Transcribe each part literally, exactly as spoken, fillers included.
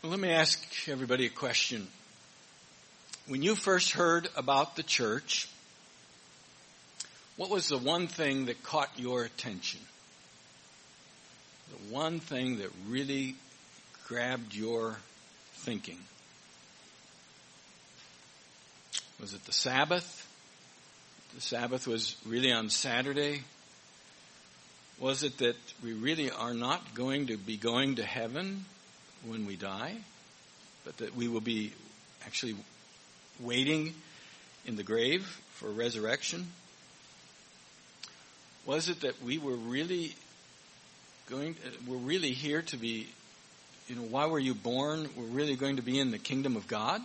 Well, let me ask everybody a question. When you first heard about the church, what was the one thing that caught your attention? The one thing that really grabbed your thinking? Was it the Sabbath? The Sabbath was really on Saturday. Was it that we really are not going to be going to heaven when we die, but that we will be actually waiting in the grave for resurrection? Was it that we were really going, we're really here to be, you know, why were you born? We're really going to be in the kingdom of God?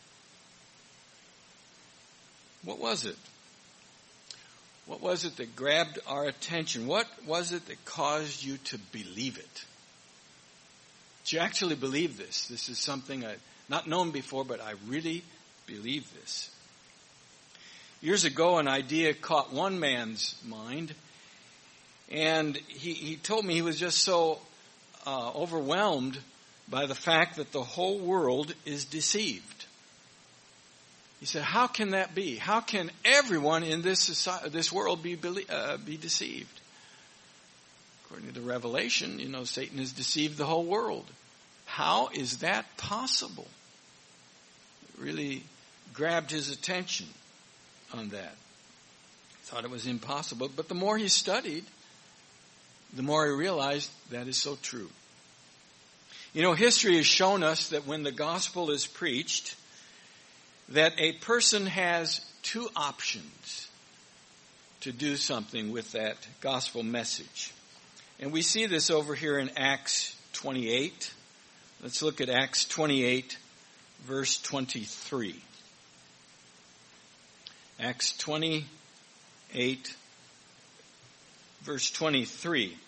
What was it? What was it that grabbed our attention? What was it that caused you to believe it? Did you actually believe this? This is something I've not known before, but I really believe this. Years ago, an idea caught one man's mind, and he, he told me he was just so uh, overwhelmed by the fact that the whole world is deceived. He said, how can that be? How can everyone in this society, this world be uh, be deceived? According to Revelation, you know, Satan has deceived the whole world. How is that possible? It really grabbed his attention on that. Thought it was impossible, but the more he studied, the more he realized that is so true. You know, history has shown us that when the gospel is preached, that a person has two options to do something with that gospel message. And we see this over here in Acts twenty-eight. Let's look at Acts twenty-eight, verse twenty-three. Acts twenty-eight, verse twenty-three.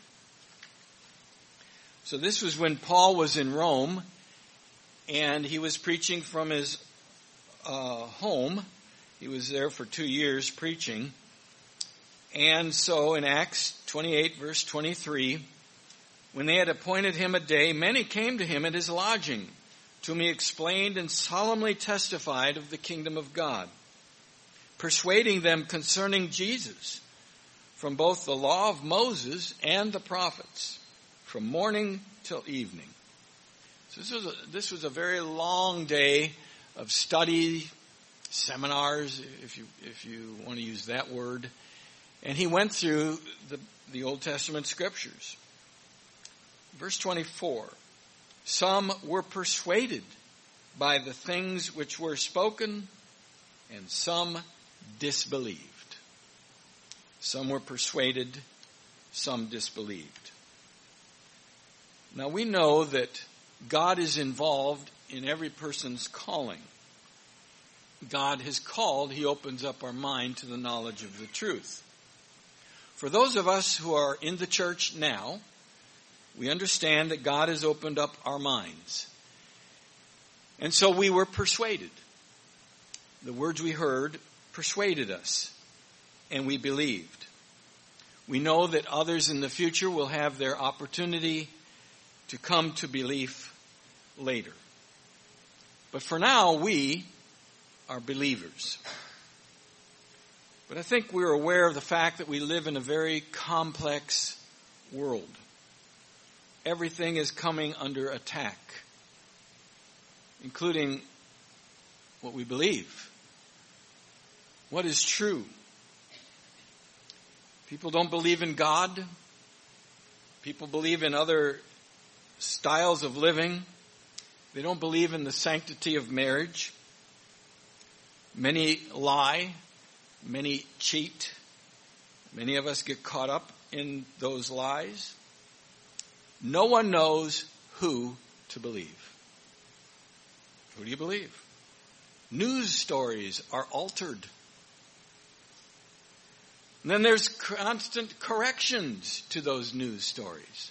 So this was when Paul was in Rome, and he was preaching from his uh, home. He was there for two years preaching. And so in Acts twenty-eight, verse twenty-three, when they had appointed him a day, many came to him at his lodging, to whom he explained and solemnly testified of the kingdom of God, persuading them concerning Jesus from both the law of Moses and the prophets, from morning till evening. So this was a, this was a very long day of study, seminars, if you if you want to use that word. And he went through the, the Old Testament scriptures. Verse twenty-four, some were persuaded by the things which were spoken, and some disbelieved. Some were persuaded, some disbelieved. Now we know that God is involved in every person's calling. God has called, he opens up our mind to the knowledge of the truth. For those of us who are in the church now, we understand that God has opened up our minds. And so we were persuaded. The words we heard persuaded us, and we believed. We know that others in the future will have their opportunity to come to belief later. But for now, we are believers. But I think we're aware of the fact that we live in a very complex world. Everything is coming under attack, including what we believe. What is true? People don't believe in God. People believe in other styles of living. They don't believe in the sanctity of marriage. Many lie. Many cheat. Many of us get caught up in those lies. No one knows who to believe. Who do you believe? News stories are altered. And then there's constant corrections to those news stories.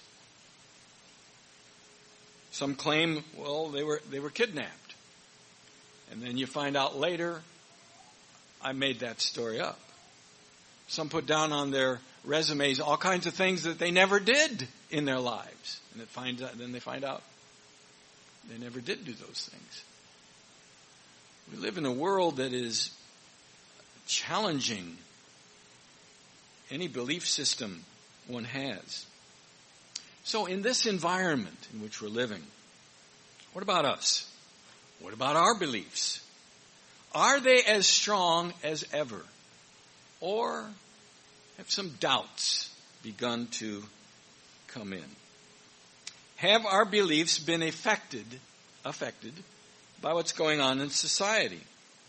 Some claim, well, they were they were kidnapped. And then you find out later, I made that story up. Some put down on their resumes all kinds of things that they never did in their lives. And it finds out, then they find out They never did do those things. We live in a world that is challenging any belief system one has. So in this environment in which we're living, what about us? What about our beliefs? Are they as strong as ever? Or have some doubts begun to come in? Have our beliefs been affected, affected by what's going on in society?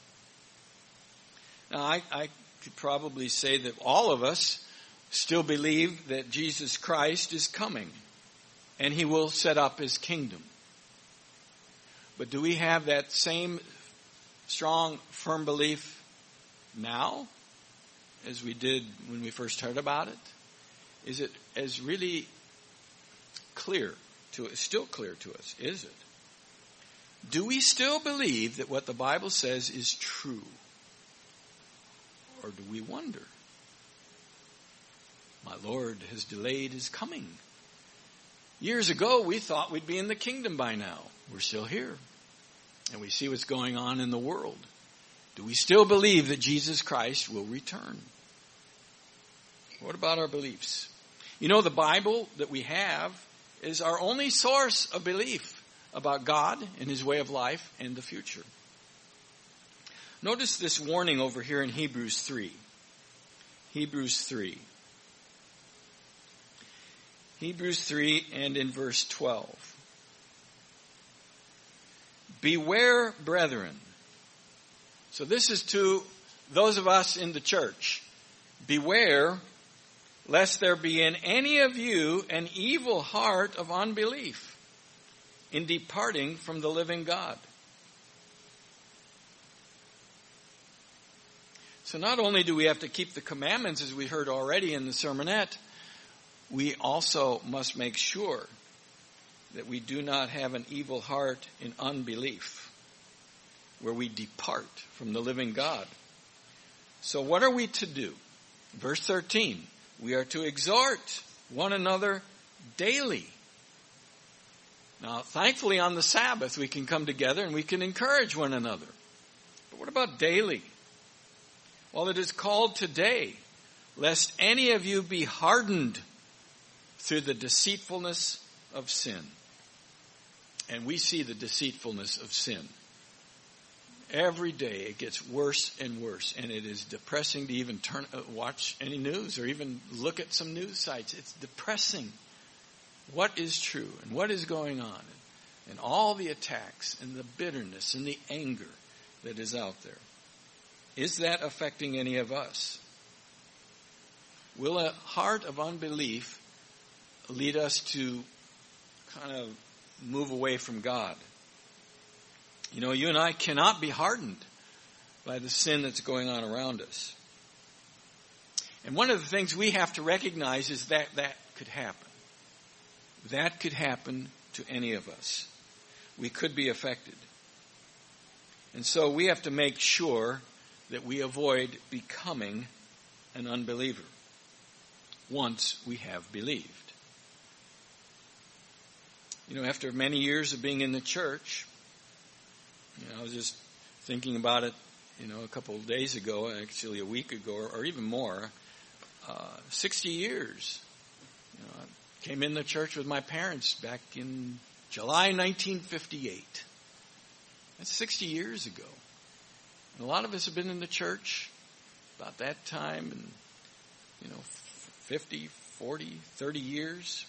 Now, I, I could probably say that all of us still believe that Jesus Christ is coming and he will set up his kingdom. But do we have that same strong, firm belief now as we did when we first heard about it? Is it as really clear to us, still clear to us, is it? Do we still believe that what the Bible says is true? Or do we wonder? My Lord has delayed his coming. Years ago, we thought we'd be in the kingdom by now. We're still here. And we see what's going on in the world. Do we still believe that Jesus Christ will return? What about our beliefs? You know, the Bible that we have is our only source of belief about God and his way of life and the future. Notice this warning over here in Hebrews three. Hebrews three. Hebrews three and in verse twelve. Beware, brethren. So this is to those of us in the church. Beware, lest there be in any of you an evil heart of unbelief in departing from the living God. So not only do we have to keep the commandments, as we heard already in the sermonette, we also must make sure that we do not have an evil heart in unbelief, where we depart from the living God. So what are we to do? Verse thirteen, we are to exhort one another daily. Now, thankfully on the Sabbath we can come together and we can encourage one another. But what about daily? Well, it is called today, lest any of you be hardened through the deceitfulness of sin. And we see the deceitfulness of sin. Every day it gets worse and worse, and it is depressing to even turn, uh, watch any news or even look at some news sites. It's depressing. What is true and what is going on, and all the attacks and the bitterness and the anger that is out there. Is that affecting any of us? Will a heart of unbelief lead us to kind of move away from God? You know, you and I cannot be hardened by the sin that's going on around us. And one of the things we have to recognize is that that could happen. That could happen to any of us. We could be affected. And so we have to make sure that we avoid becoming an unbeliever once we have believed. You know, after many years of being in the church, you know, I was just thinking about it, you know, a couple of days ago, actually a week ago, or, or even more, uh, sixty years. You know, I came in the church with my parents back in July nineteen fifty-eight. That's sixty years ago. And a lot of us have been in the church about that time, and, you know, fifty, forty, thirty years.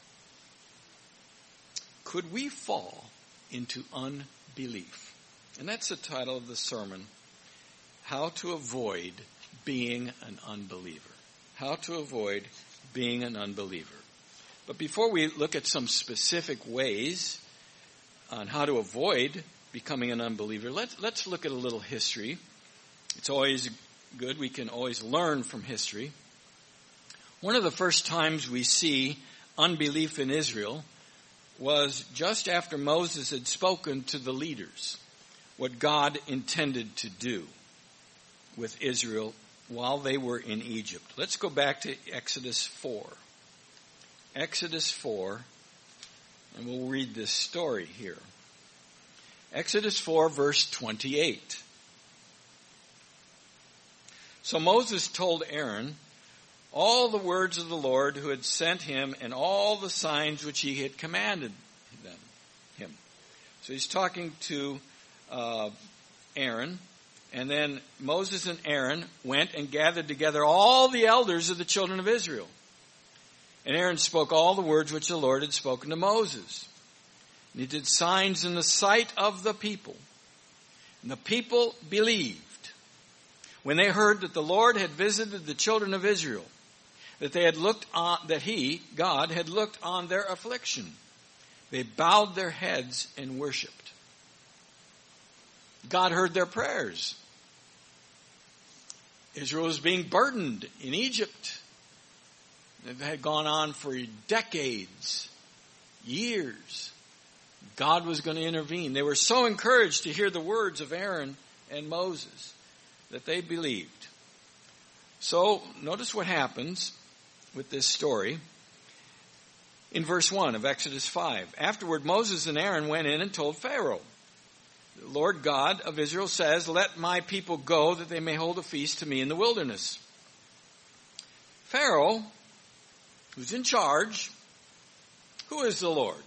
Could we fall into unbelief? And that's the title of the sermon, How to Avoid Being an Unbeliever. How to avoid being an unbeliever. But before we look at some specific ways on how to avoid becoming an unbeliever, let's, let's look at a little history. It's always good. We can always learn from history. One of the first times we see unbelief in Israel was just after Moses had spoken to the leaders what God intended to do with Israel while they were in Egypt. Let's go back to Exodus four. Exodus four, and we'll read this story here. Exodus four, verse twenty-eight. So Moses told Aaron all the words of the Lord who had sent him and all the signs which he had commanded them, him. So he's talking to uh, Aaron, and then Moses and Aaron went and gathered together all the elders of the children of Israel. And Aaron spoke all the words which the Lord had spoken to Moses. And he did signs in the sight of the people. And the people believed when they heard that the Lord had visited the children of Israel, that they had looked on, that he, God, had looked on their affliction. They bowed their heads and worshipped. God heard their prayers. Israel was being burdened in Egypt. It had gone on for decades, years. God was going to intervene. They were so encouraged to hear the words of Aaron and Moses that they believed. So, notice what happens with this story in verse one of Exodus five. Afterward, Moses and Aaron went in and told Pharaoh, "The Lord God of Israel says, let my people go that they may hold a feast to me in the wilderness." Pharaoh, who's in charge, who is the Lord?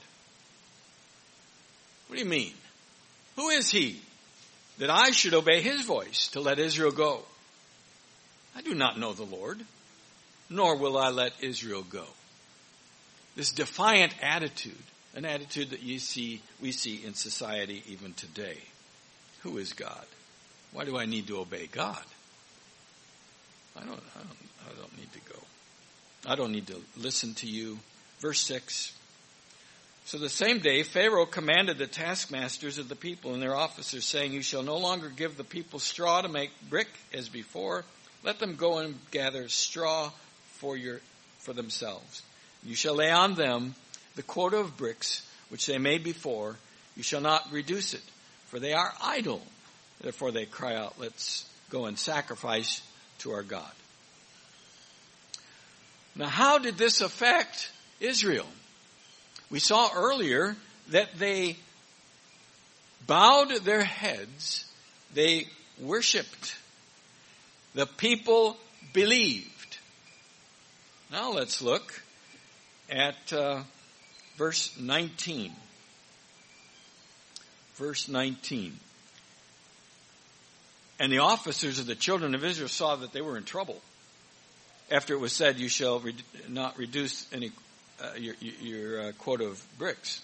What do you mean? Who is he that I should obey his voice to let Israel go? I do not know the Lord, nor will I let Israel go. This defiant attitude, an attitude that you see, we see in society even today. Who is God? Why do I need to obey God? I don't, I don't, I don't need to go. I don't need to listen to you. Verse six. So the same day, Pharaoh commanded the taskmasters of the people and their officers, saying, "You shall no longer give the people straw to make brick as before. Let them go and gather straw for your for themselves. You shall lay on them the quota of bricks which they made before. You shall not reduce it, for they are idle. Therefore they cry out, let's go and sacrifice to our God." Now, how did this affect Israel? We saw earlier that they bowed their heads, they worshipped. The people believed. Now let's look at uh, verse nineteen. Verse nineteen. And the officers of the children of Israel saw that they were in trouble. After it was said, "You shall re- not reduce any uh, your, your uh, quota of bricks."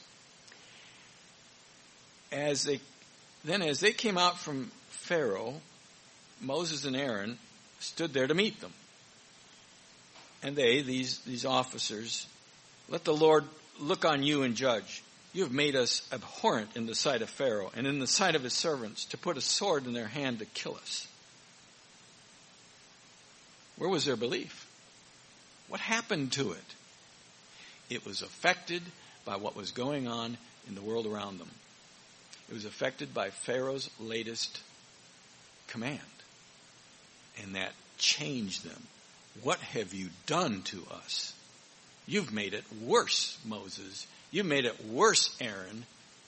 As they then, as they came out from Pharaoh, Moses and Aaron stood there to meet them. And they, these, these officers, "Let the Lord look on you and judge. You have made us abhorrent in the sight of Pharaoh and in the sight of his servants to put a sword in their hand to kill us." Where was their belief? What happened to it? It was affected by what was going on in the world around them. It was affected by Pharaoh's latest command. And that changed them. What have you done to us? You've made it worse, Moses. You've made it worse, Aaron.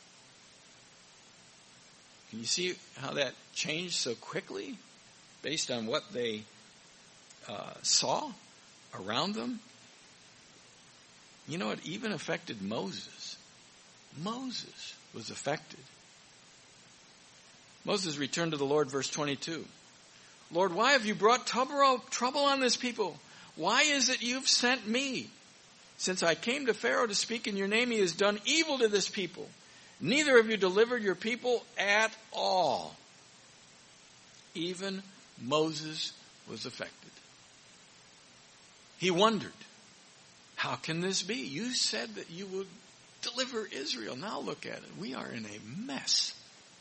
Can you see how that changed so quickly based on what they uh, saw around them? You know, it even affected Moses. Moses was affected. Moses returned to the Lord, verse twenty-two. "Lord, why have you brought trouble on this people? Why is it you've sent me? Since I came to Pharaoh to speak in your name, he has done evil to this people. Neither have you delivered your people at all." Even Moses was affected. He wondered, how can this be? You said that you would deliver Israel. Now look at it. We are in a mess.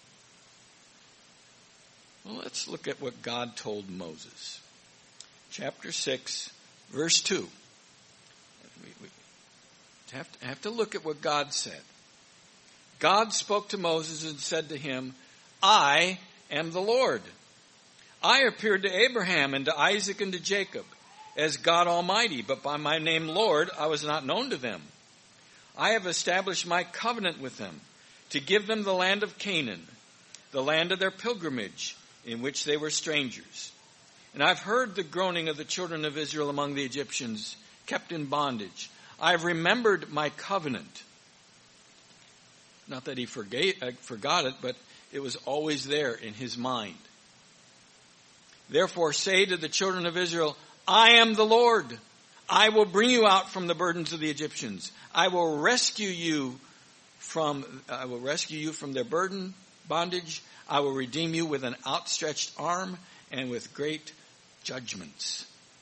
Well, let's look at what God told Moses. Chapter six, verse two. We, we have to, have to look at what God said. God spoke to Moses and said to him, "I am the Lord. I appeared to Abraham and to Isaac and to Jacob as God Almighty, but by my name Lord I was not known to them. I have established my covenant with them to give them the land of Canaan, the land of their pilgrimage, in which they were strangers. And I've heard the groaning of the children of Israel among the Egyptians, kept in bondage. I've remembered my covenant. Not that he forgave, uh, forgot it, but it was always there in his mind. Therefore say to the children of Israel, I am the Lord. I will bring you out from the burdens of the Egyptians. I will rescue you from, I will rescue you from their burden, bondage. I will redeem you with an outstretched arm and with great judgments.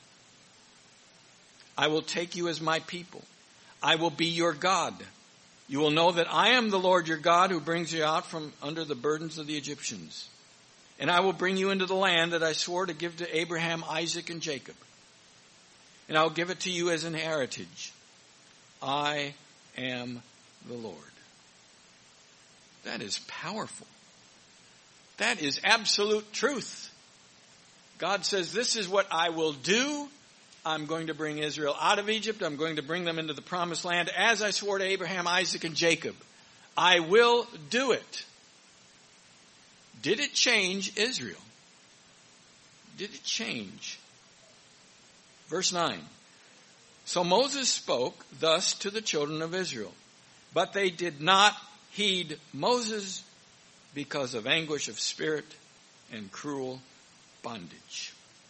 I will take you as my people. I will be your God. You will know that I am the Lord your God who brings you out from under the burdens of the Egyptians. And I will bring you into the land that I swore to give to Abraham, Isaac, and Jacob. And I will give it to you as an heritage. I am the Lord. That is powerful. That is absolute truth. God says, this is what I will do. I'm going to bring Israel out of Egypt. I'm going to bring them into the promised land as I swore to Abraham, Isaac, and Jacob. I will do it. Did it change Israel? Did it change? Verse nine. So Moses spoke thus to the children of Israel, but they did not heed Moses because of anguish of spirit and cruel bondage.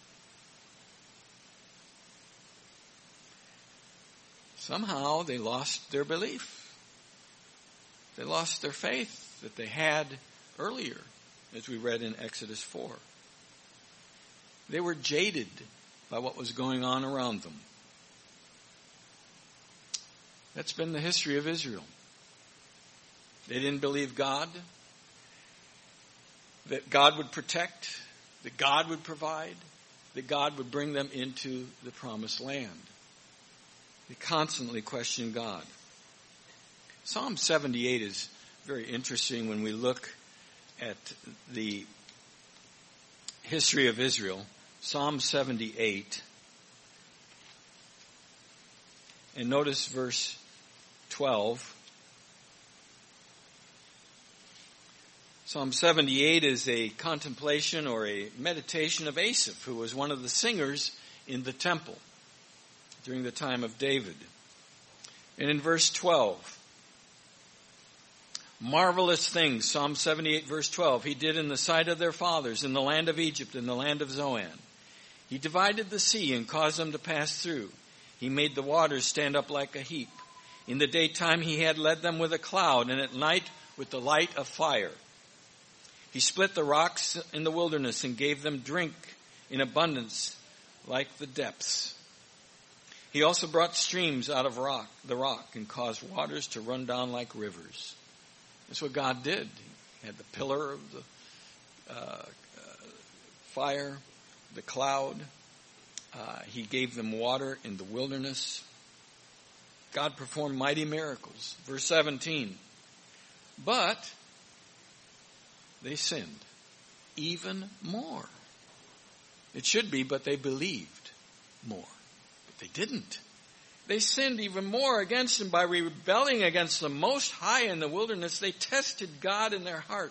Somehow they lost their belief. They lost their faith that they had earlier, as we read in Exodus four. They were jaded by what was going on around them. That's been the history of Israel. They didn't believe God, that God would protect, that God would provide, that God would bring them into the promised land. They constantly questioned God. Psalm seventy-eight is very interesting when we look at the history of Israel. Psalm seventy-eight. And notice verse twelve. Psalm seventy-eight is a contemplation or a meditation of Asaph, who was one of the singers in the temple during the time of David. And in verse twelve, marvelous things, Psalm seventy-eight verse twelve, he did in the sight of their fathers, in the land of Egypt, in the land of Zoan. He divided the sea and caused them to pass through. He made the waters stand up like a heap. In the daytime he had led them with a cloud, and at night with the light of fire. He split the rocks in the wilderness and gave them drink in abundance like the depths. He also brought streams out of rock, the rock and caused waters to run down like rivers. That's what God did. He had the pillar of the uh, uh, fire, the cloud. Uh, he gave them water in the wilderness. God performed mighty miracles. Verse seventeen. But they sinned even more. It should be, but they believed more. But they didn't. They sinned even more against him by rebelling against the Most High in the wilderness. They tested God in their heart.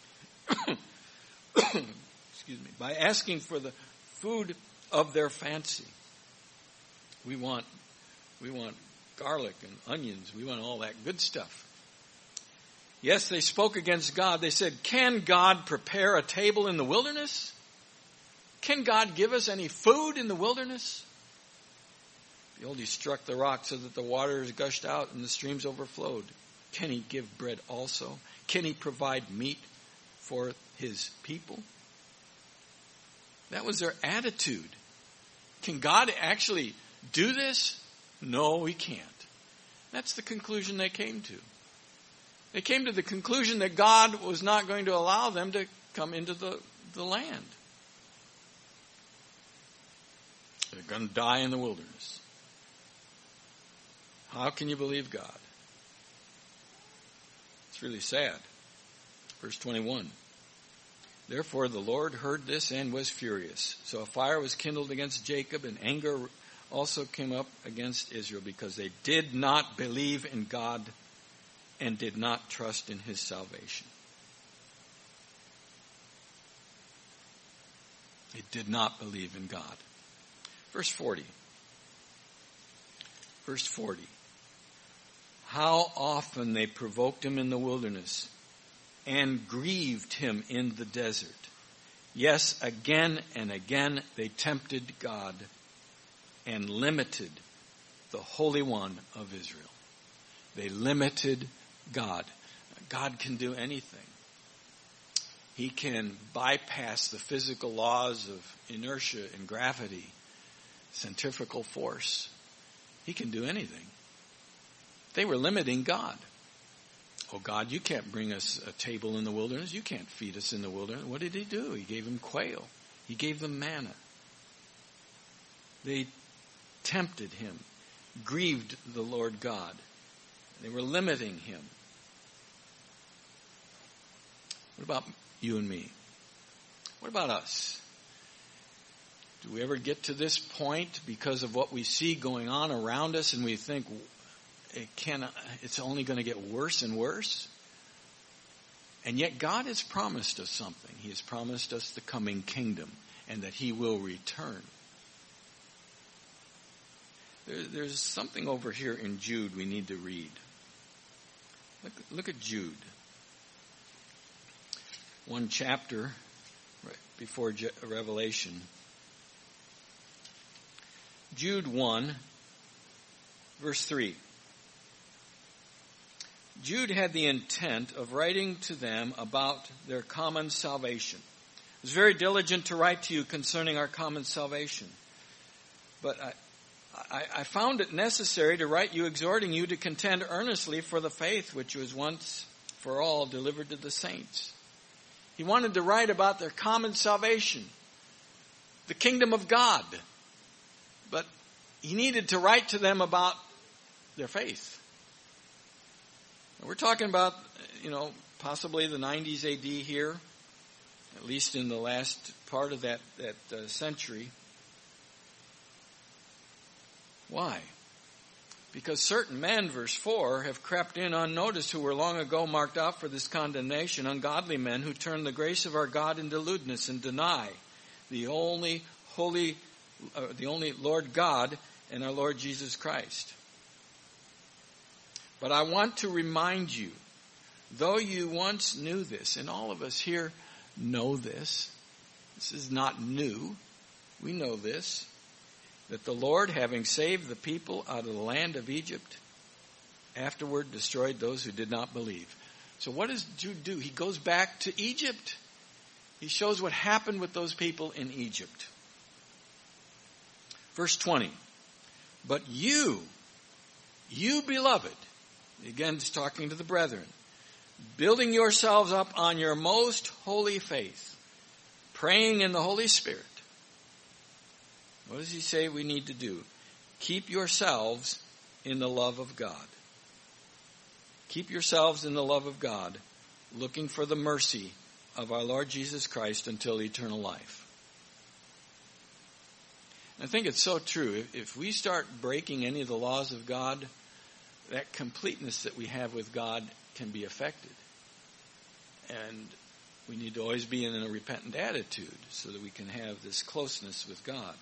Excuse me. By asking for the food of their fancy. We want, we want garlic and onions. We want all that good stuff. Yes, they spoke against God. They said, can God prepare a table in the wilderness? Can God give us any food in the wilderness? Behold, he struck the rock so that the waters gushed out and the streams overflowed. Can he give bread also? Can he provide meat for his people? That was their attitude. Can God actually do this? No, he can't. That's the conclusion they came to. They came to the conclusion that God was not going to allow them to come into the, the land. They're going to die in the wilderness. How can you believe God? It's really sad. Verse twenty-one. Therefore the Lord heard this and was furious. So a fire was kindled against Jacob, and anger also came up against Israel because they did not believe in God and did not trust in his salvation. It did not believe in God. Verse forty. Verse forty. How often they provoked him in the wilderness and grieved him in the desert. Yes, again and again they tempted God and limited the Holy One of Israel. They limited God. God can do anything. He can bypass the physical laws of inertia and gravity, centrifugal force. He can do anything. They were limiting God. Oh God, you can't bring us a table in the wilderness. You can't feed us in the wilderness. What did he do? He gave them quail. He gave them manna. They tempted him, grieved the Lord God. They were limiting him. What about you and me? What about us? Do we ever get to this point because of what we see going on around us and we think it can, it's only going to get worse and worse? And yet God has promised us something. He has promised us the coming kingdom and that he will return. There, there's something over here in Jude we need to read. Look, look at Jude. One chapter right before Je- Revelation. Jude one, verse three. Jude had the intent of writing to them about their common salvation. He was very diligent to write to you concerning our common salvation. But I, I, I found it necessary to write you, exhorting you to contend earnestly for the faith which was once for all delivered to the saints. He wanted to write about their common salvation, the kingdom of God. But he needed to write to them about their faith. And we're talking about, you know, possibly the nineties A D here, at least in the last part of that, that uh, century. Why? Because certain men, verse four, have crept in unnoticed who were long ago marked out for this condemnation, ungodly men who turn the grace of our God into lewdness and deny the only holy, uh, the only Lord God and our Lord Jesus Christ. But I want to remind you, though you once knew this, and all of us here know this, this is not new, we know this, that the Lord, having saved the people out of the land of Egypt, afterward destroyed those who did not believe. So what does Jude do? He goes back to Egypt. He shows what happened with those people in Egypt. Verse twenty. But you, you beloved, again it's talking to the brethren, building yourselves up on your most holy faith, praying in the Holy Spirit. What does he say we need to do? Keep yourselves in the love of God. Keep yourselves in the love of God, looking for the mercy of our Lord Jesus Christ until eternal life. I think it's so true. If, if we start breaking any of the laws of God, that completeness that we have with God can be affected. And we need to always be in a repentant attitude so that we can have this closeness with God.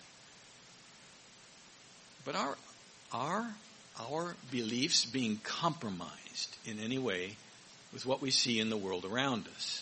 But are, are our beliefs being compromised in any way with what we see in the world around us?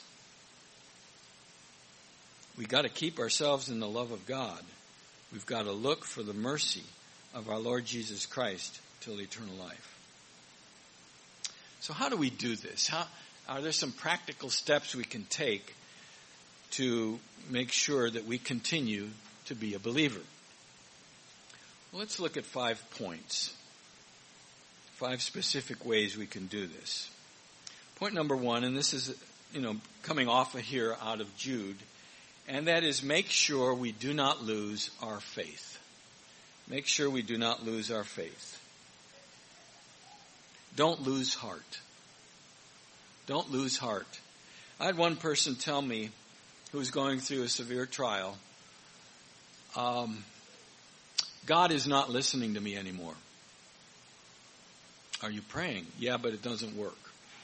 We've got to keep ourselves in the love of God. We've got to look for the mercy of our Lord Jesus Christ till eternal life. So how do we do this? How, are there some practical steps we can take to make sure that we continue to be a believer? Well, let's look at five points. Five specific ways we can do this. Point number one, and this is, you know, coming off of here out of Jude, and that is make sure we do not lose our faith. Make sure we do not lose our faith. Don't lose heart. Don't lose heart. I had one person tell me who was going through a severe trial, um, God is not listening to me anymore. Are you praying? Yeah, but it doesn't work.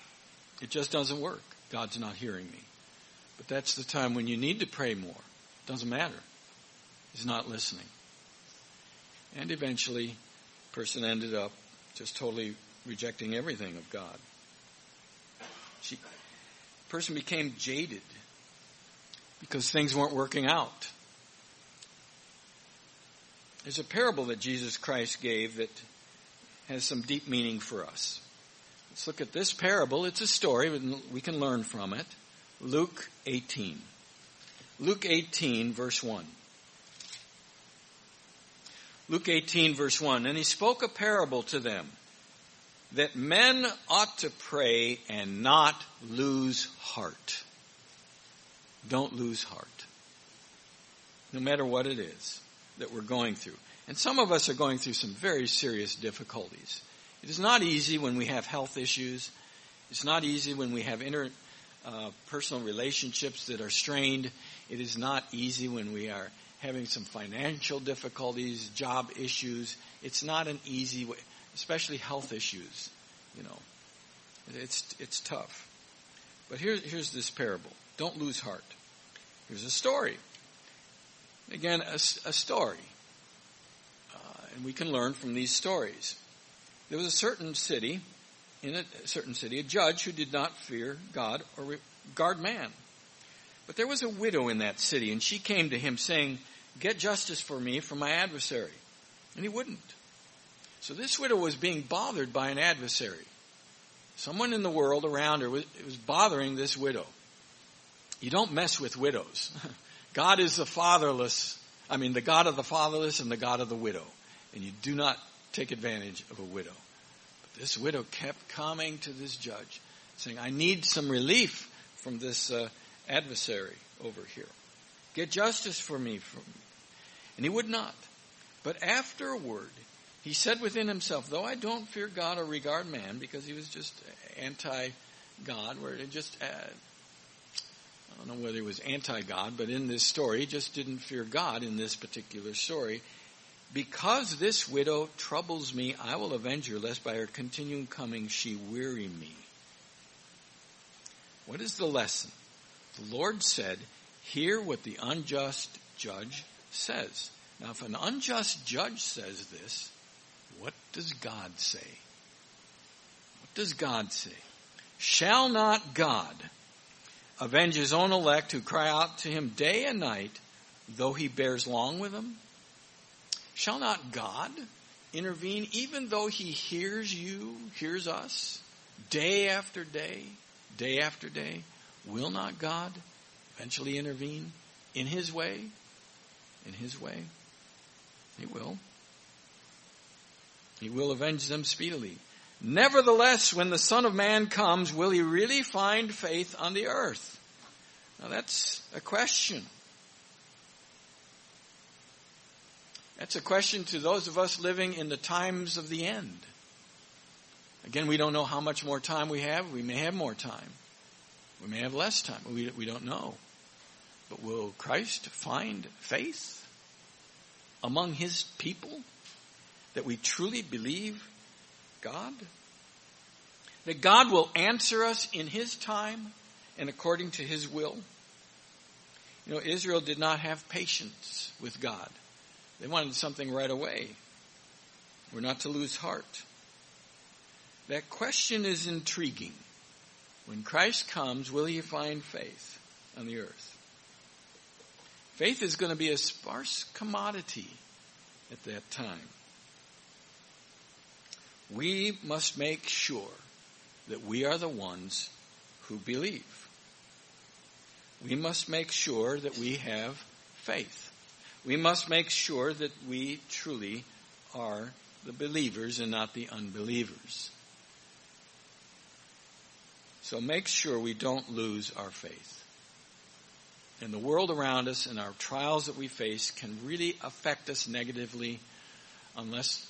It just doesn't work. God's not hearing me. But that's the time when you need to pray more. It doesn't matter. He's not listening. And eventually, the person ended up just totally rejecting everything of God. She, the person became jaded because things weren't working out. There's a parable that Jesus Christ gave that has some deep meaning for us. Let's look at this parable. It's a story. We can learn from it. Luke eighteen. Luke eighteen, verse one. Luke eighteen, verse one. And he spoke a parable to them, that men ought to pray and not lose heart. Don't lose heart. No matter what it is that we're going through. And some of us are going through some very serious difficulties. It is not easy when we have health issues. It's not easy when we have inter, uh, personal relationships that are strained. It is not easy when we are having some financial difficulties, job issues. It's not an easy way, especially health issues. You know, it's it's tough. But here, here's this parable. Don't lose heart. Here's a story. Again, a, a story. Uh, and we can learn from these stories. There was a certain city, in a, a certain city, a judge who did not fear God or regard man. But there was a widow in that city, and she came to him saying, "Get justice for me from my adversary." And he wouldn't. So this widow was being bothered by an adversary. Someone in the world around her was, was bothering this widow. You don't mess with widows. God is the fatherless, I mean the God of the fatherless and the God of the widow. And you do not take advantage of a widow. But this widow kept coming to this judge, saying, "I need some relief from this uh, adversary over here. Get justice for me." From And he would not. But afterward, he said within himself, "Though I don't fear God or regard man," because he was just anti-God, where it just, uh, I don't know whether he was anti-God, but in this story, he just didn't fear God in this particular story. "Because this widow troubles me, I will avenge her, lest by her continuing coming she weary me." What is the lesson? The Lord said, "Hear what the unjust judge says." Now, if an unjust judge says this, what does God say? What does God say? "Shall not God avenge his own elect who cry out to him day and night, though he bears long with them? Shall not God intervene even though he hears you, hears us, day after day, day after day? Will not God eventually intervene in his way? In his way? He will. He will avenge them speedily. Nevertheless, when the Son of Man comes, will he really find faith on the earth?" Now that's a question. That's a question to those of us living in the times of the end. Again, we don't know how much more time we have. We may have more time. We may have less time. We, we don't know. But will Christ find faith among his people? That we truly believe God? That God will answer us in his time and according to his will? You know, Israel did not have patience with God. They wanted something right away. We're not to lose heart. That question is intriguing. When Christ comes, will he find faith on the earth? Faith is going to be a sparse commodity at that time. We must make sure that we are the ones who believe. We must make sure that we have faith. We must make sure that we truly are the believers and not the unbelievers. So make sure we don't lose our faith. And the world around us and our trials that we face can really affect us negatively unless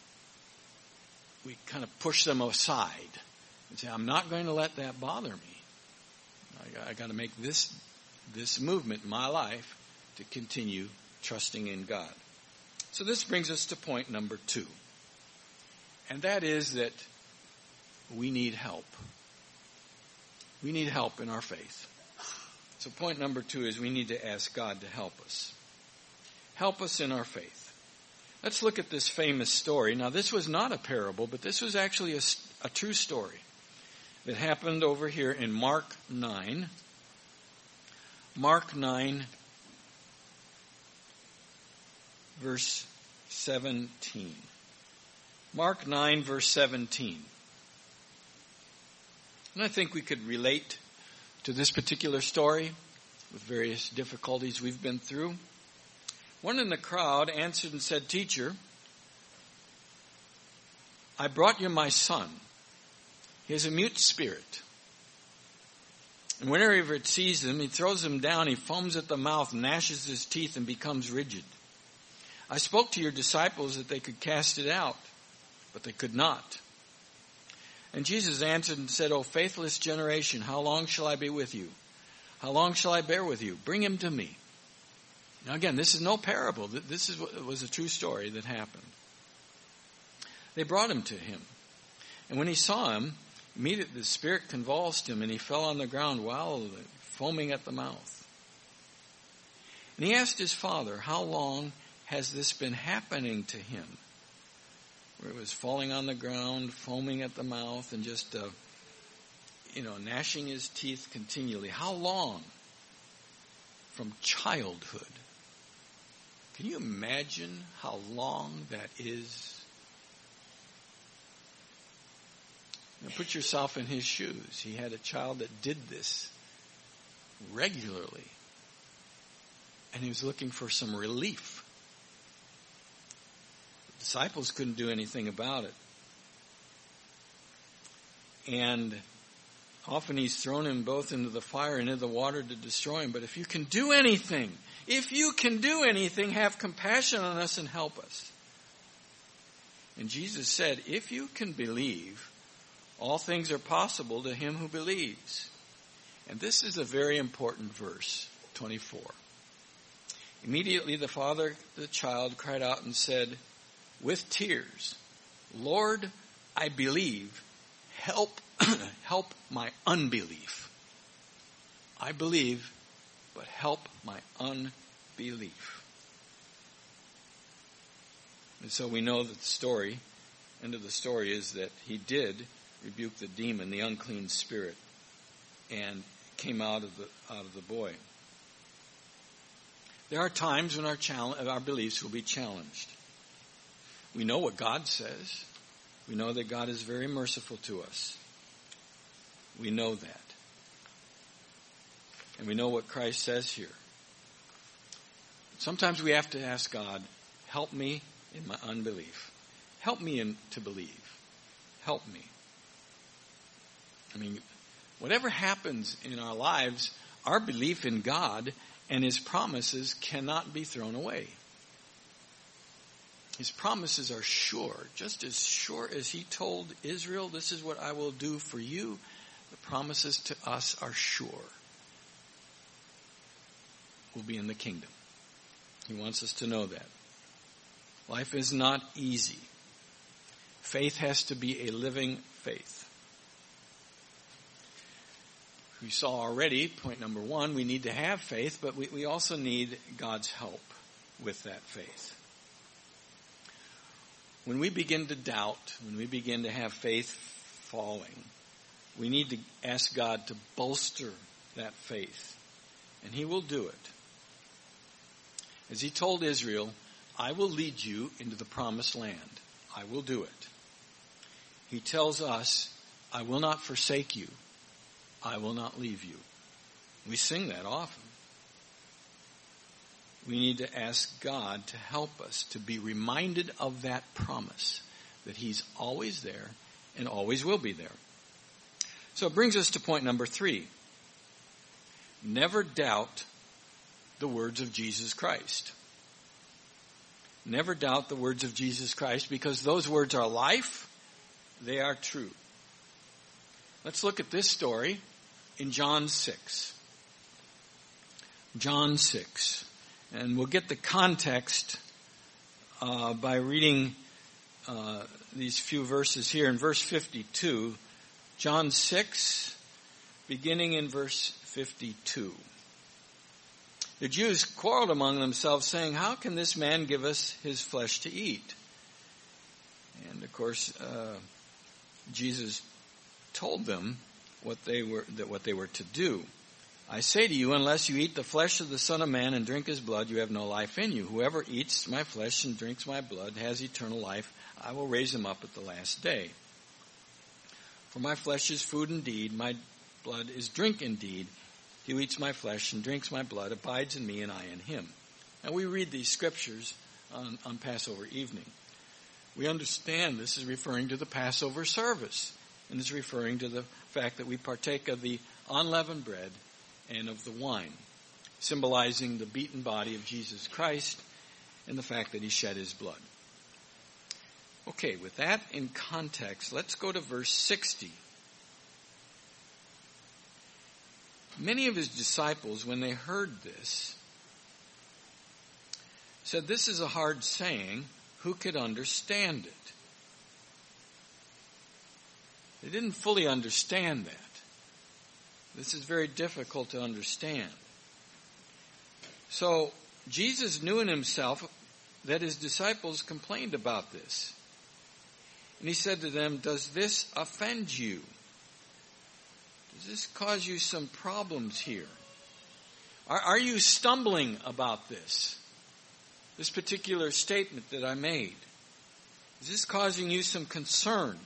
we kind of push them aside and say, "I'm not going to let that bother me. I, I got to make this this movement in my life to continue trusting in God." So this brings us to point number two. And that is that we need help. We need help in our faith. So point number two is we need to ask God to help us. Help us in our faith. Let's look at this famous story. Now, this was not a parable, but this was actually a, a true story that happened over here in Mark nine. Mark nine, verse seventeen. Mark nine, verse seventeen. And I think we could relate to this particular story with various difficulties we've been through. One in the crowd answered and said, "Teacher, I brought you my son. He has a mute spirit. And whenever it sees him, he throws him down, he foams at the mouth, gnashes his teeth, and becomes rigid. I spoke to your disciples that they could cast it out, but they could not." And Jesus answered and said, "O faithless generation, how long shall I be with you? How long shall I bear with you? Bring him to me." Now again, this is no parable. This is what was a true story that happened. They brought him to him. And when he saw him, immediately the spirit convulsed him, and he fell on the ground wildly, foaming at the mouth. And he asked his father, "How long has this been happening to him?" Where it was falling on the ground, foaming at the mouth, and just, uh, you know, gnashing his teeth continually. How long? From childhood. Can you imagine how long that is? Now put yourself in his shoes. He had a child that did this regularly. And he was looking for some relief. The disciples couldn't do anything about it. And often he's thrown him both into the fire and into the water to destroy him. But if you can do anything, if you can do anything, have compassion on us and help us. And Jesus said, if you can believe, all things are possible to him who believes. And this is a very important verse, twenty-four. Immediately the father of the child cried out and said, with tears, "Lord, I believe. Help, help my unbelief." I believe, but help my unbelief. And so we know that the story, end of the story, is that he did rebuke the demon, the unclean spirit, and came out of the out of the boy. There are times when our challenge, our beliefs will be challenged. We know what God says. We know that God is very merciful to us. We know that. And we know what Christ says here. Sometimes we have to ask God, help me in my unbelief. Help me in, to believe. Help me. I mean, whatever happens in our lives, our belief in God and his promises cannot be thrown away. His promises are sure. Just as sure as he told Israel, this is what I will do for you, the promises to us are sure. We'll be in the kingdom. He wants us to know that. Life is not easy. Faith has to be a living faith. We saw already, point number one, we need to have faith, but we, we also need God's help with that faith. When we begin to doubt, when we begin to have faith falling, we need to ask God to bolster that faith. And he will do it. As he told Israel, I will lead you into the promised land. I will do it. He tells us, I will not forsake you. I will not leave you. We sing that often. We need to ask God to help us to be reminded of that promise, that he's always there and always will be there. So it brings us to point number three. Never doubt the words of Jesus Christ. Never doubt the words of Jesus Christ, because those words are life. They are true. Let's look at this story in John six. John six. And we'll get the context uh, by reading uh, these few verses here. In verse fifty-two, John six, beginning in verse fifty-two. The Jews quarreled among themselves, saying, "How can this man give us his flesh to eat?" And of course, uh, Jesus told them what they were that what they were to do. "I say to you, unless you eat the flesh of the Son of Man and drink his blood, you have no life in you. Whoever eats my flesh and drinks my blood has eternal life. I will raise him up at the last day. For my flesh is food indeed, my blood is drink indeed. He who eats my flesh and drinks my blood abides in me, and I in him." Now we read these scriptures on, on Passover evening. We understand this is referring to the Passover service, and it's referring to the fact that we partake of the unleavened bread and of the wine, symbolizing the beaten body of Jesus Christ and the fact that he shed his blood. Okay, with that in context, let's go to verse sixty. Many of his disciples, when they heard this, said, "This is a hard saying. Who could understand it?" They didn't fully understand that. This is very difficult to understand. So Jesus knew in himself that his disciples complained about this. And he said to them, "Does this offend you? Does this cause you some problems here? Are, are you stumbling about this? This particular statement that I made? Is this causing you some concern?"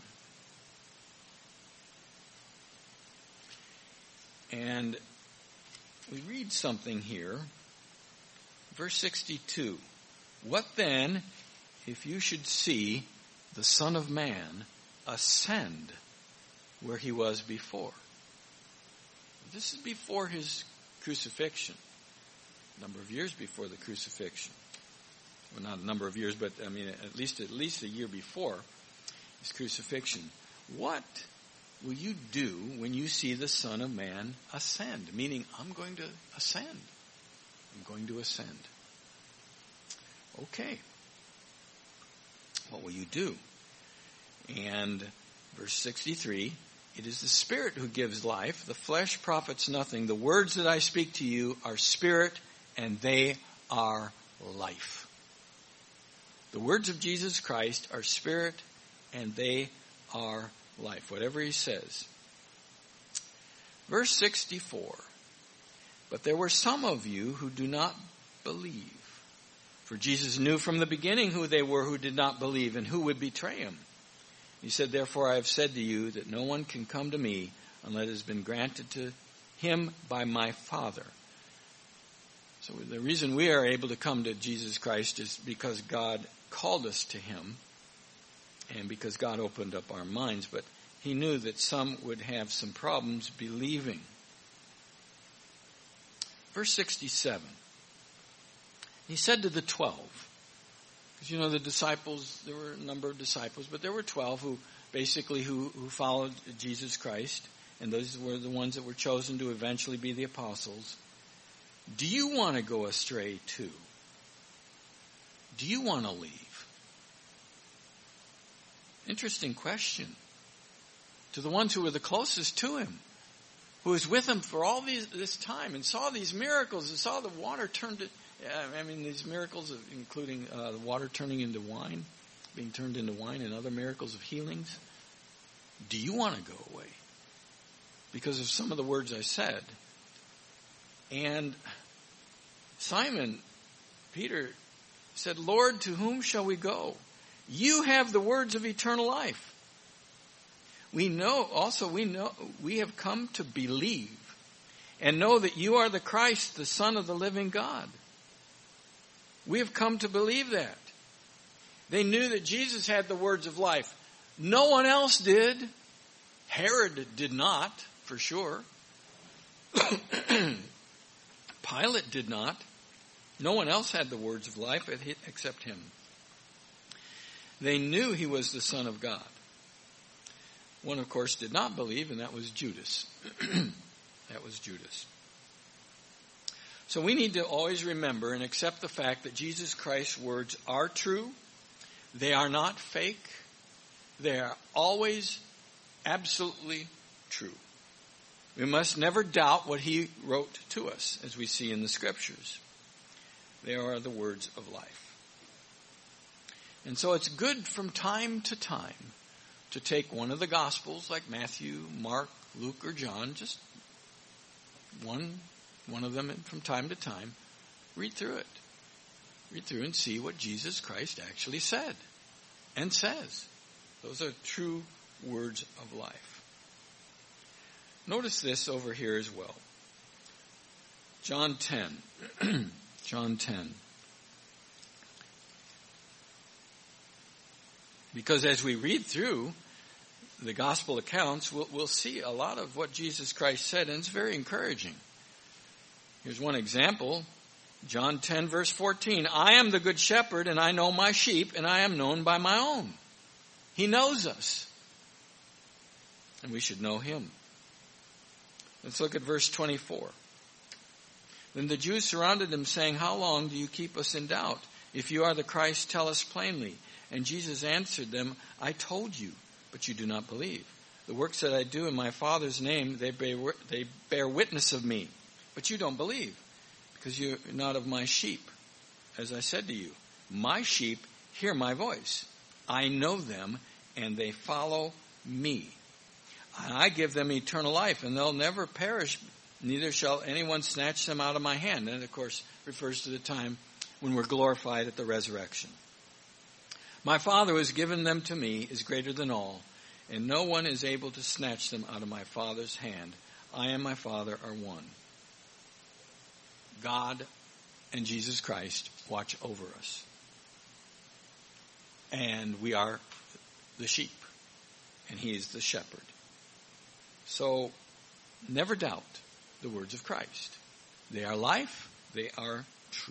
And we read something here. Verse sixty-two. "What then if you should see the Son of Man ascend where he was before?" This is before his crucifixion. A number of years before the crucifixion. Well, not a number of years, but I mean at least at least a year before his crucifixion. What will you do when you see the Son of Man ascend? Meaning, I'm going to ascend. I'm going to ascend. Okay. What will you do? And verse sixty-three, "It is the Spirit who gives life. The flesh profits nothing. The words that I speak to you are spirit, and they are life." The words of Jesus Christ are spirit, and they are life. Whatever he says. Verse sixty-four. "But there were some of you who do not believe." For Jesus knew from the beginning who they were who did not believe and who would betray him. He said, "Therefore I have said to you that no one can come to me unless it has been granted to him by my Father." So the reason we are able to come to Jesus Christ is because God called us to him and because God opened up our minds. But he knew that some would have some problems believing. Verse sixty-seven. He said to the twelve, because you know the disciples, there were a number of disciples, but there were twelve who basically who, who followed Jesus Christ, and those were the ones that were chosen to eventually be the apostles. "Do you want to go astray too? Do you want to leave?" Interesting question. To the ones who were the closest to him, who was with him for all these, this time and saw these miracles and saw the water turned to, I mean, these miracles, of, including uh, the water turning into wine, being turned into wine, and other miracles of healings. Do you want to go away? Because of some of the words I said. And Simon, Peter, said, "Lord, to whom shall we go? You have the words of eternal life. We know, also we know, we have come to believe and know that you are the Christ, the Son of the living God." We have come to believe that. They knew that Jesus had the words of life. No one else did. Herod did not, for sure. Pilate did not. No one else had the words of life except him. They knew he was the Son of God. One, of course, did not believe, and that was Judas. That was Judas. So we need to always remember and accept the fact that Jesus Christ's words are true. They are not fake. They are always absolutely true. We must never doubt what he wrote to us, as we see in the Scriptures. They are the words of life. And so it's good from time to time to take one of the Gospels, like Matthew, Mark, Luke, or John, just one, one of them from time to time, read through it. Read through and see what Jesus Christ actually said and says. Those are true words of life. Notice this over here as well. John ten. John ten. Because as we read through the gospel accounts, we'll, we'll see a lot of what Jesus Christ said, and it's very encouraging. Here's one example. John ten, verse fourteen. I am the good shepherd, and I know my sheep, and I am known by my own. He knows us. And we should know him. Let's look at verse twenty-four. Then the Jews surrounded him, saying, how long do you keep us in doubt? If you are the Christ, tell us plainly. And Jesus answered them, I told you, but you do not believe. The works that I do in my Father's name, they bear, they bear witness of me. But you don't believe, because you're not of my sheep. As I said to you, my sheep hear my voice. I know them, and they follow me. And I give them eternal life, and they'll never perish, neither shall anyone snatch them out of my hand. And, of course, refers to the time when we're glorified at the resurrection. My Father who has given them to me is greater than all, and no one is able to snatch them out of my Father's hand. I and my Father are one. God and Jesus Christ watch over us. And we are the sheep, and he is the shepherd. So, never doubt the words of Christ. They are life. They are true.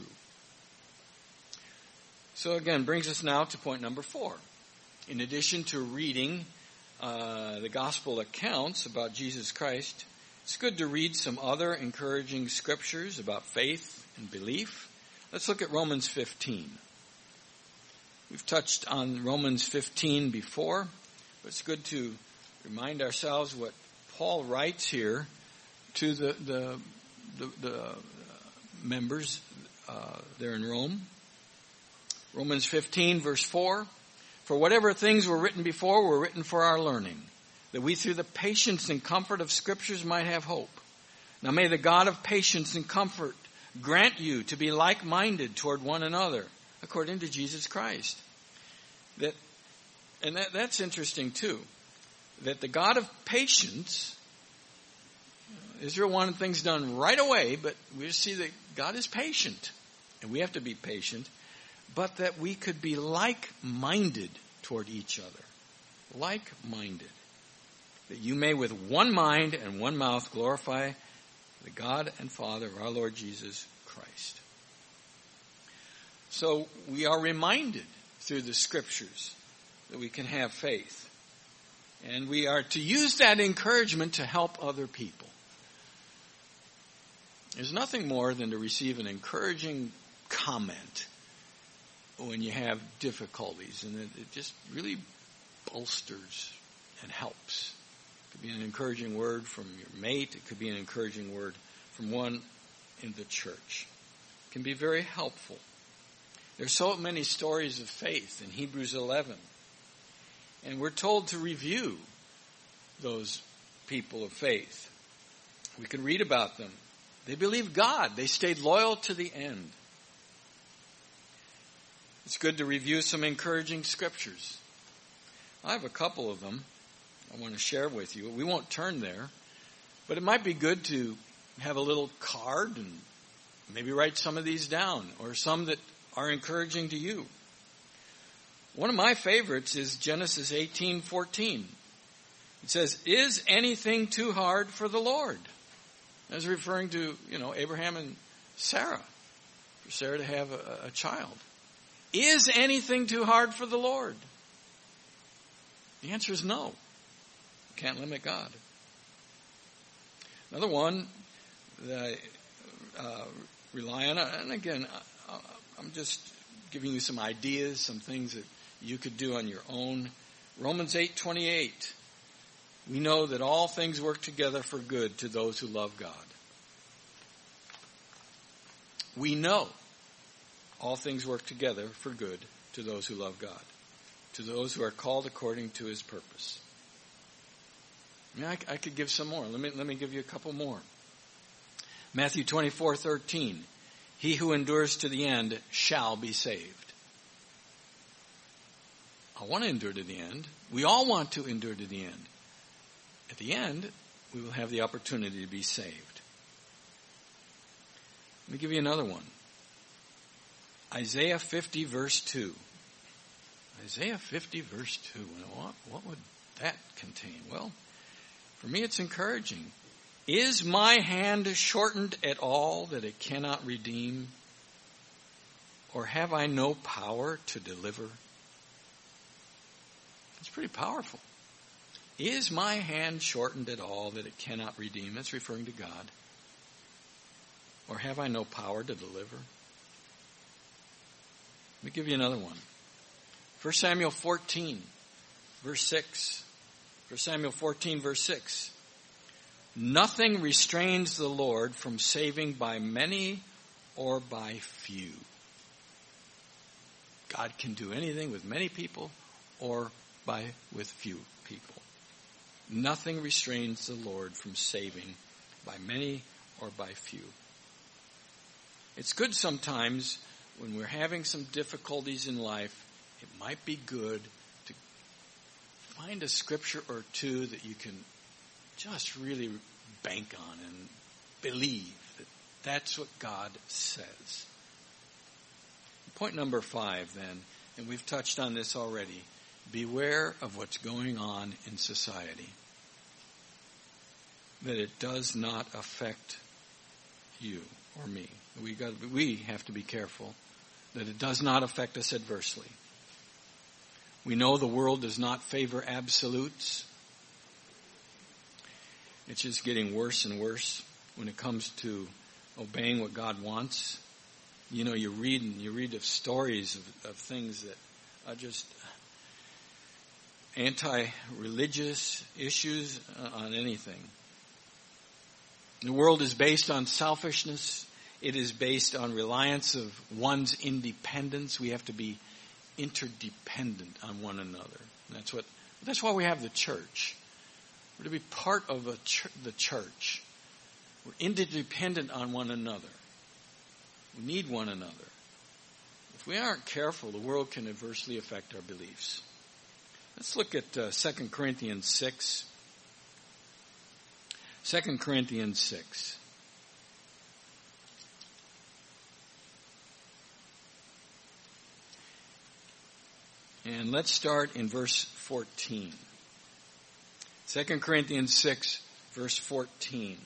So again, brings us now to point number four. In addition to reading uh, the gospel accounts about Jesus Christ, it's good to read some other encouraging scriptures about faith and belief. Let's look at Romans fifteen. We've touched on Romans fifteen before, but it's good to remind ourselves what Paul writes here to the the, the, the members uh, there in Rome. Romans fifteen, verse four. For whatever things were written before were written for our learning, that we through the patience and comfort of Scriptures might have hope. Now may the God of patience and comfort grant you to be like-minded toward one another, according to Jesus Christ. That, and that, that's interesting too. That the God of patience, Israel wanted things done right away, but we see that God is patient, and we have to be patient, but that we could be like-minded toward each other. Like-minded. That you may with one mind and one mouth glorify the God and Father of our Lord Jesus Christ. So we are reminded through the Scriptures that we can have faith. And we are to use that encouragement to help other people. There's nothing more than to receive an encouraging comment when you have difficulties, and it, it just really bolsters and helps. It could be an encouraging word from your mate. It could be an encouraging word from one in the church. It can be very helpful. There's so many stories of faith in Hebrews eleven, and we're told to review those people of faith. We can read about them. They believed God. They stayed loyal to the end. It's good to review some encouraging scriptures. I have a couple of them I want to share with you. We won't turn there, but it might be good to have a little card and maybe write some of these down, or some that are encouraging to you. One of my favorites is Genesis eighteen fourteen. It says, "Is anything too hard for the Lord?" That's referring to, you know, Abraham and Sarah, for Sarah to have a, a child. Is anything too hard for the Lord? The answer is no. You can't limit God. Another one that I uh, rely on, and again, I, I'm just giving you some ideas, some things that you could do on your own. Romans eight twenty-eight. we know that all things work together for good to those who love God. We know all things work together for good to those who love God, to those who are called according to his purpose. I mean, I, I could give some more. Let me, let me give you a couple more. Matthew twenty-four thirteen. He who endures to the end shall be saved. I want to endure to the end. We all want to endure to the end. At the end, we will have the opportunity to be saved. Let me give you another one. Isaiah fifty verse two. Isaiah fifty verse two. What, what would that contain? Well, for me it's encouraging. Is my hand shortened at all that it cannot redeem? Or have I no power to deliver? It's pretty powerful. Is my hand shortened at all that it cannot redeem? That's referring to God. Or have I no power to deliver? Let me give you another one. First Samuel fourteen, verse six. First Samuel fourteen, verse six. Nothing restrains the Lord from saving by many or by few. God can do anything with many people or by with few people. Nothing restrains the Lord from saving by many or by few. It's good sometimes when we're having some difficulties in life, it might be good to find a scripture or two that you can just really bank on and believe that that's what God says. Point number five then, and we've touched on this already, beware of what's going on in society. That it does not affect you or me. We got we have to be careful that it does not affect us adversely. We know the world does not favor absolutes. It's just getting worse and worse when it comes to obeying what God wants. You know, you read and you read of stories of, of things that are just anti-religious issues on anything. The world is based on selfishness. It is based on reliance of one's independence. We have to be interdependent on one another. That's what. That's why we have the church. We're to be part of a ch- the church. We're interdependent on one another. We need one another. If we aren't careful, the world can adversely affect our beliefs. Let's look at uh, Second Corinthians six. Second Corinthians six. And let's start in verse fourteen. Second Corinthians six, verse fourteen.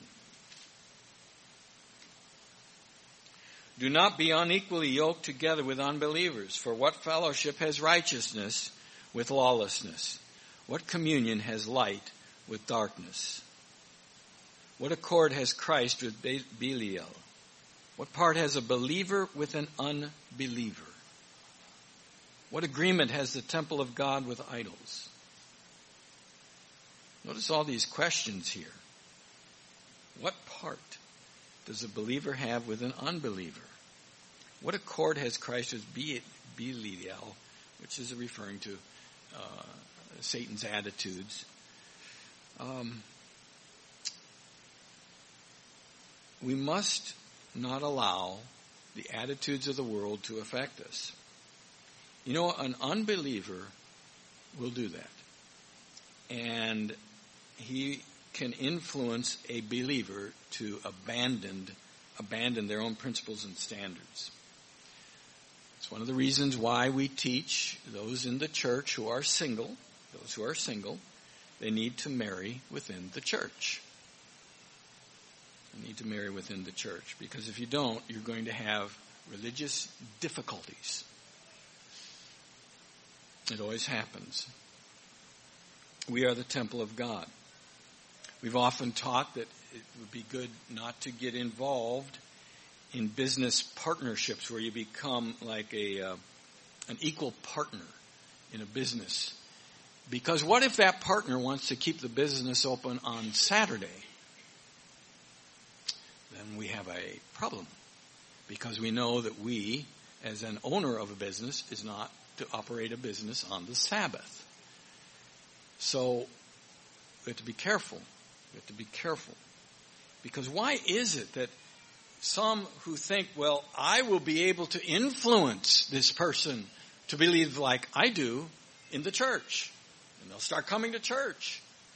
Do not be unequally yoked together with unbelievers, for what fellowship has righteousness with lawlessness? What communion has light with darkness? What accord has Christ with Belial? What part has a believer with an unbeliever? What agreement has the temple of God with idols? Notice all these questions here. What part does a believer have with an unbeliever? What accord has Christ with Belial, which is referring to uh, Satan's attitudes? Um, we must not allow the attitudes of the world to affect us. You know, an unbeliever will do that. And he can influence a believer to abandon, abandon their own principles and standards. It's one of the reasons why we teach those in the church who are single, those who are single, they need to marry within the church. They need to marry within the church, because if you don't, you're going to have religious difficulties. It always happens. We are the temple of God. We've often taught that it would be good not to get involved in business partnerships where you become like a uh, an equal partner in a business, Because what if that partner wants to keep the business open on Saturday? Then we have a problem. Because we know that we, as an owner of a business, is not to operate a business on the Sabbath. So we have to be careful. We have to be careful. Because why is it that some who think, well, I will be able to influence this person to believe like I do in the church, and they'll start coming to church?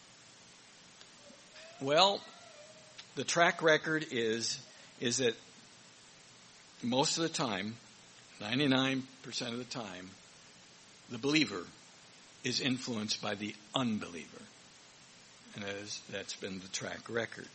Well, the track record is, is that most of the time, ninety-nine percent of the time, the believer is influenced by the unbeliever. And that is, that's been the track record.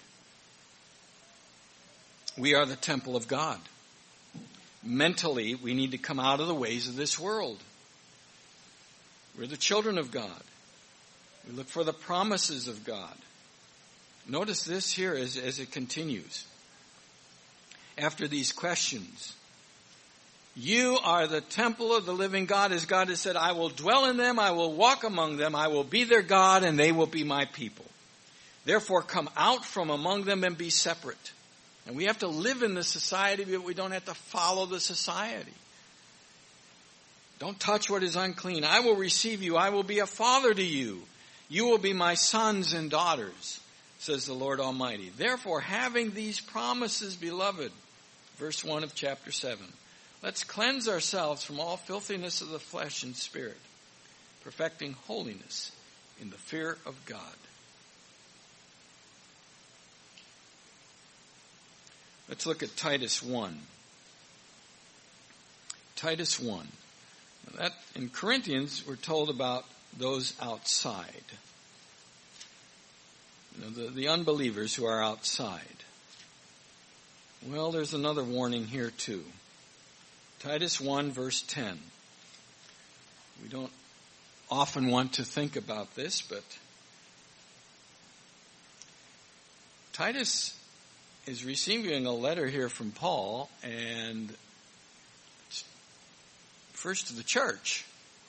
We are the temple of God. Mentally, we need to come out of the ways of this world. We're the children of God. We look for the promises of God. Notice this here as, as it continues. After these questions, you are the temple of the living God, as God has said, I will dwell in them, I will walk among them, I will be their God, and they will be my people. Therefore, come out from among them and be separate. And we have to live in the society, but we don't have to follow the society. Don't touch what is unclean. I will receive you. I will be a father to you. You will be my sons and daughters, says the Lord Almighty. Therefore, having these promises, beloved, verse one of chapter seven, let's cleanse ourselves from all filthiness of the flesh and spirit, perfecting holiness in the fear of God. Let's look at Titus one. Titus one. Now that, in Corinthians, we're told about those outside. You know, the, the unbelievers who are outside. Well, there's another warning here too. Titus one, verse ten. We don't often want to think about this, but Titus is receiving a letter here from Paul, and first to the church.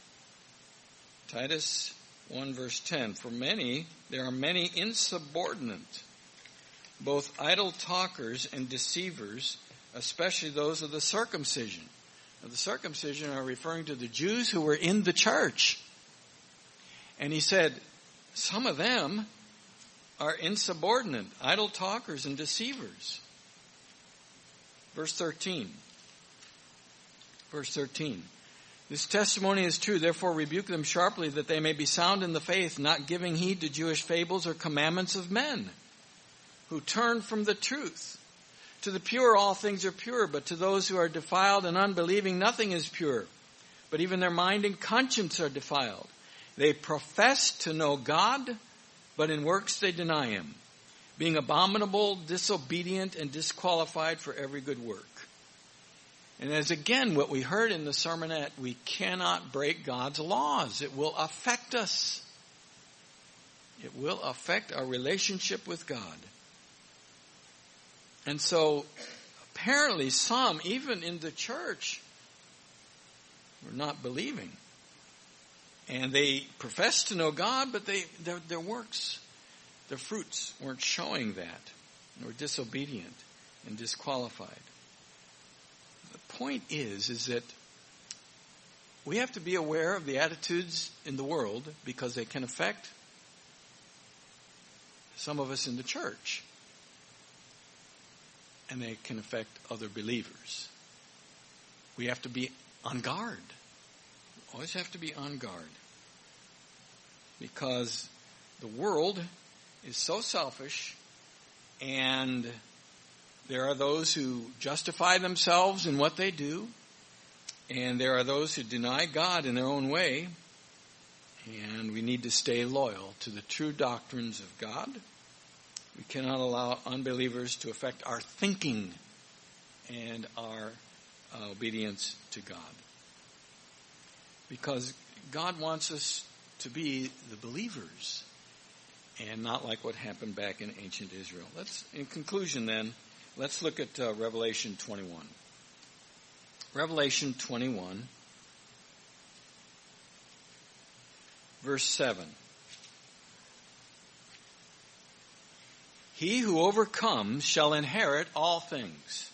Titus one, verse ten. For many, there are many insubordinate, both idle talkers and deceivers, especially those of the circumcision. Now, the circumcision are referring to the Jews who were in the church. And he said, some of them are insubordinate, idle talkers and deceivers. Verse thirteen. Verse thirteen. This testimony is true, therefore rebuke them sharply that they may be sound in the faith, not giving heed to Jewish fables or commandments of men who turn from the truth. To the pure all things are pure, but to those who are defiled and unbelieving nothing is pure. But even their mind and conscience are defiled. They profess to know God, but in works they deny him, being abominable, disobedient, and disqualified for every good work. And as again, what we heard in the sermonette, we cannot break God's laws. It will affect us. It will affect our relationship with God. And so, apparently some, even in the church, were not believing. And they professed to know God, but they their, their works, their fruits weren't showing that. They were disobedient and disqualified. The point is, is that we have to be aware of the attitudes in the world because they can affect some of us in the church. And they can affect other believers. We have to be on guard. Always have to be on guard. Because the world is so selfish, and there are those who justify themselves in what they do, and there are those who deny God in their own way, and we need to stay loyal to the true doctrines of God. We cannot allow unbelievers to affect our thinking and our uh, obedience to God. Because God wants us to be the believers and not like what happened back in ancient Israel. Let's, in conclusion then, let's look at uh, Revelation twenty-one. Revelation twenty-one. verse seven. He who overcomes shall inherit all things.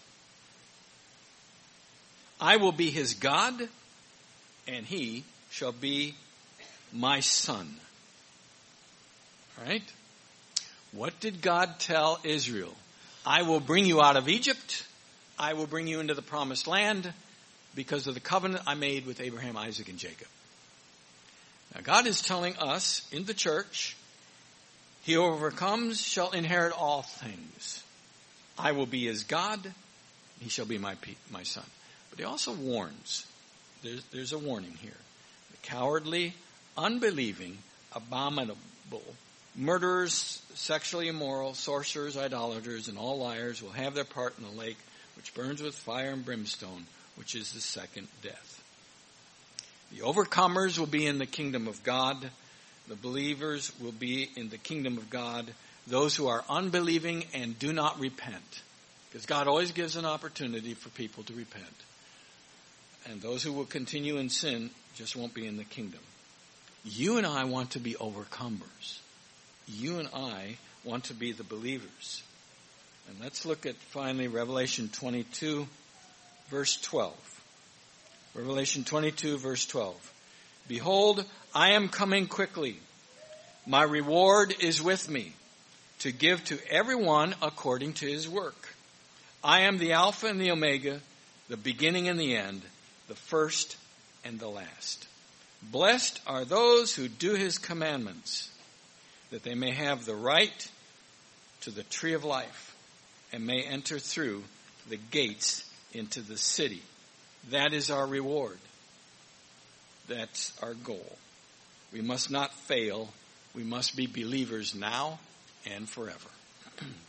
I will be his God, and he shall be my son. Right? What did God tell Israel? I will bring you out of Egypt. I will bring you into the promised land because of the covenant I made with Abraham, Isaac, and Jacob. Now God is telling us in the church, he who overcomes shall inherit all things. I will be his God. He shall be my my son. But he also warns. There's, there's a warning here. The cowardly, unbelieving, abominable, murderers, sexually immoral, sorcerers, idolaters, and all liars will have their part in the lake which burns with fire and brimstone, which is the second death. The overcomers will be in the kingdom of God. The believers will be in the kingdom of God. Those who are unbelieving and do not repent. Because God always gives an opportunity for people to repent. And those who will continue in sin just won't be in the kingdom. You and I want to be overcomers. You and I want to be the believers. And let's look at finally Revelation twenty-two, verse twelve. Revelation twenty-two, verse twelve. Behold, I am coming quickly. My reward is with me, to give to everyone according to his work. I am the Alpha and the Omega, the beginning and the end, the first and the last. Blessed are those who do his commandments, that they may have the right to the tree of life and may enter through the gates into the city. That is our reward. That's our goal. We must not fail. We must be believers now and forever.